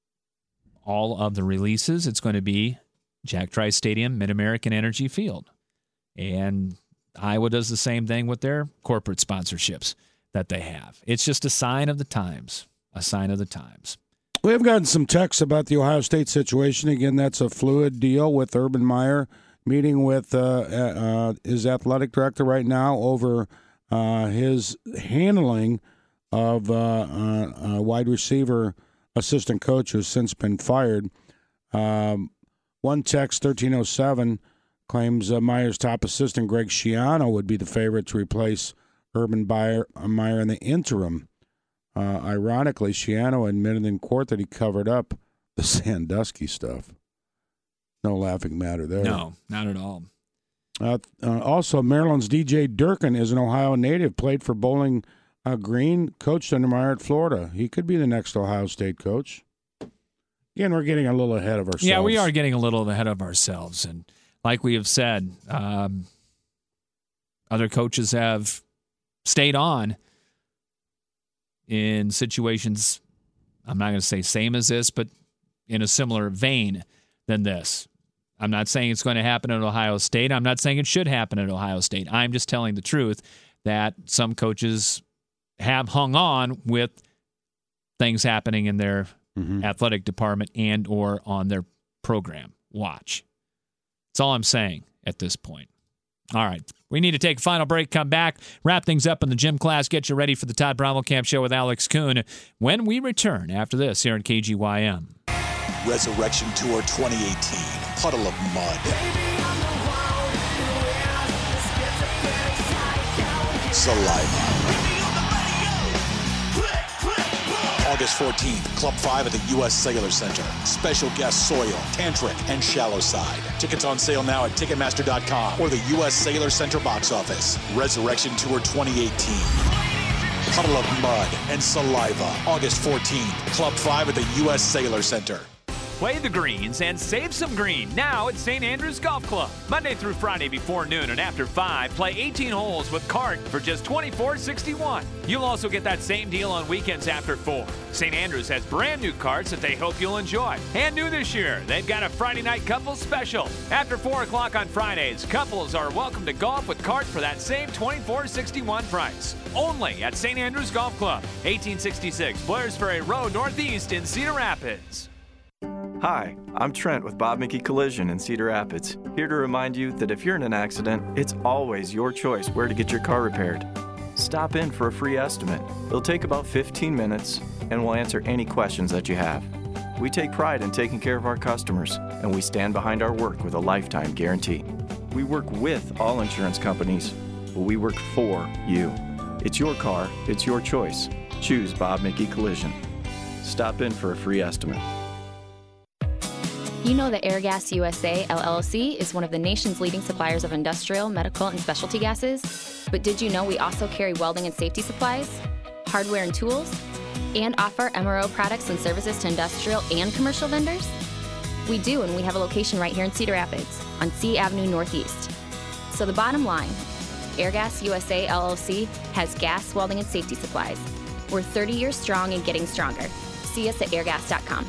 all of the releases, it's going to be Jack Trice Stadium, Mid-American Energy Field. And Iowa does the same thing with their corporate sponsorships that they have. It's just a sign of the times, a sign of the times. We have gotten some texts about the Ohio State situation. Again, that's a fluid deal with Urban Meyer meeting with uh, uh, his athletic director right now over uh, his handling of uh, uh, a wide receiver assistant coach who's since been fired. Um, one text, thirteen oh seven, claims uh, Meyer's top assistant, Greg Schiano, would be the favorite to replace Urban Meyer, uh, Meyer in the interim. Uh, ironically, Schiano admitted in court that he covered up the Sandusky stuff. No laughing matter there. No, not at all. Uh, uh, also, Maryland's D J Durkin is an Ohio native, played for Bowling uh, Green, coached under Meyer at Florida. He could be the next Ohio State coach. Again, we're getting a little ahead of ourselves. Yeah, we are getting a little ahead of ourselves. And like we have said, um, other coaches have stayed on in situations, I'm not going to say same as this, but in a similar vein than this. I'm not saying it's going to happen at Ohio State. I'm not saying it should happen at Ohio State. I'm just telling the truth that some coaches have hung on with things happening in their mm-hmm. athletic department and or on their program. Watch. That's all I'm saying at this point. All right. We need to take a final break, come back, wrap things up in the gym class, get you ready for the Todd Brommelkamp Show with Alex Kuhn when we return after this here on K G Y M. Resurrection Tour twenty eighteen, Puddle of Mud. Saliva. August fourteenth, Club five at the U S Cellular Center. Special guests Soil, Tantric, and Shallow Side. Tickets on sale now at Ticketmaster dot com or the U S Cellular Center box office. Resurrection Tour twenty eighteen. Puddle of Mud and Saliva. August fourteenth, Club five at the U S Cellular Center. Play the greens and save some green now at Saint Andrews Golf Club. Monday through Friday before noon and after five, play eighteen holes with cart for just twenty-four sixty-one. You'll also get that same deal on weekends after four. Saint Andrews has brand new carts that they hope you'll enjoy. And new this year, they've got a Friday night couples special. After four o'clock on Fridays, couples are welcome to golf with cart for that same twenty-four sixty-one price. Only at Saint Andrews Golf Club, eighteen sixty-six Blair's Ferry Road Northeast in Cedar Rapids. Hi, I'm Trent with Bob Mickey Collision in Cedar Rapids, here to remind you that if you're in an accident, it's always your choice where to get your car repaired. Stop in for a free estimate. It'll take about fifteen minutes, and we'll answer any questions that you have. We take pride in taking care of our customers, and we stand behind our work with a lifetime guarantee. We work with all insurance companies, but we work for you. It's your car, it's your choice. Choose Bob Mickey Collision. Stop in for a free estimate. You know that Airgas U S A, L L C, is one of the nation's leading suppliers of industrial, medical, and specialty gases. But did you know we also carry welding and safety supplies, hardware and tools, and offer M R O products and services to industrial and commercial vendors? We do, and we have a location right here in Cedar Rapids on C Avenue Northeast. So the bottom line, Airgas U S A, L L C has gas, welding, and safety supplies. We're thirty years strong and getting stronger. See us at airgas dot com.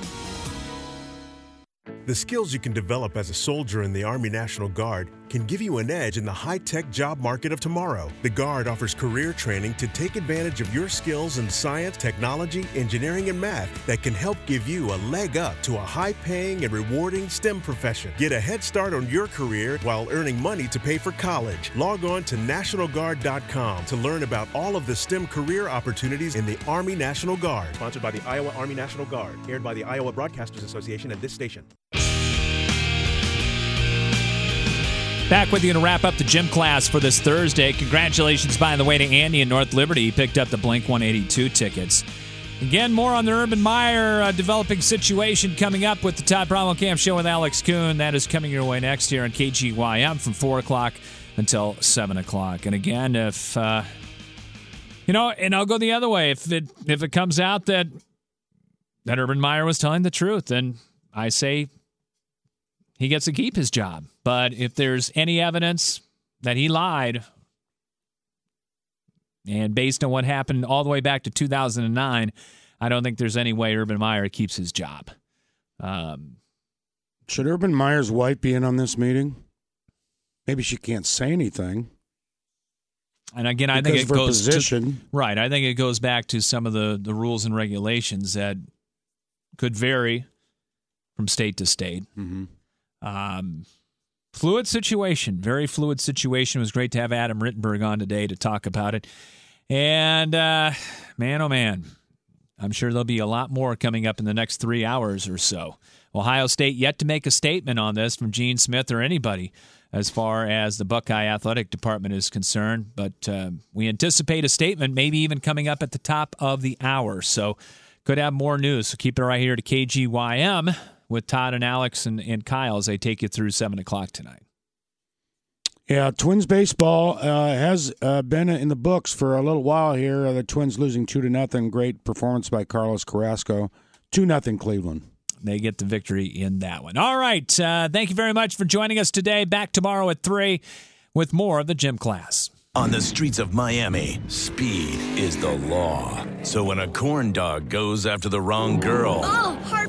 The skills you can develop as a soldier in the Army National Guard can give you an edge in the high-tech job market of tomorrow. The Guard offers career training to take advantage of your skills in science, technology, engineering, and math that can help give you a leg up to a high-paying and rewarding STEM profession. Get a head start on your career while earning money to pay for college. Log on to National Guard dot com to learn about all of the STEM career opportunities in the Army National Guard. Sponsored by the Iowa Army National Guard. Aired by the Iowa Broadcasters Association and this station. Back with you to wrap up the gym class for this Thursday. Congratulations, by the way, to Andy in North Liberty. He picked up the Blink one eighty-two tickets. Again, more on the Urban Meyer uh, developing situation coming up with the Todd Brommelkamp Show with Alex Kuhn. That is coming your way next here on K G Y M from four o'clock until seven o'clock. And again, if, uh, you know, and I'll go the other way. If it, if it comes out that, that Urban Meyer was telling the truth, then I say he gets to keep his job. But if there's any evidence that he lied, and based on what happened all the way back to two thousand nine, I don't think there's any way Urban Meyer keeps his job. Um, Should Urban Meyer's wife be in on this meeting? Maybe she can't say anything. And again, I because think it of her goes position. to, right. I think it goes back to some of the, the rules and regulations that could vary from state to state. Mm-hmm. Um, fluid situation, very fluid situation. It was great to have Adam Rittenberg on today to talk about it. And uh, man, oh man, I'm sure there'll be a lot more coming up in the next three hours or so. Ohio State yet to make a statement on this from Gene Smith or anybody as far as the Buckeye Athletic Department is concerned. But uh, we anticipate a statement maybe even coming up at the top of the hour. So could have more news. So keep it right here to K G Y M with Todd and Alex and, and Kyle as they take you through seven o'clock tonight. Yeah, Twins baseball uh, has uh, been in the books for a little while here. Uh, the Twins losing two to nothing. Great performance by Carlos Carrasco. Two nothing Cleveland. They get the victory in that one. All right. Uh, thank you very much for joining us today. Back tomorrow at three with more of the gym class. On the streets of Miami, speed is the law. So when a corn dog goes after the wrong girl... Oh, hard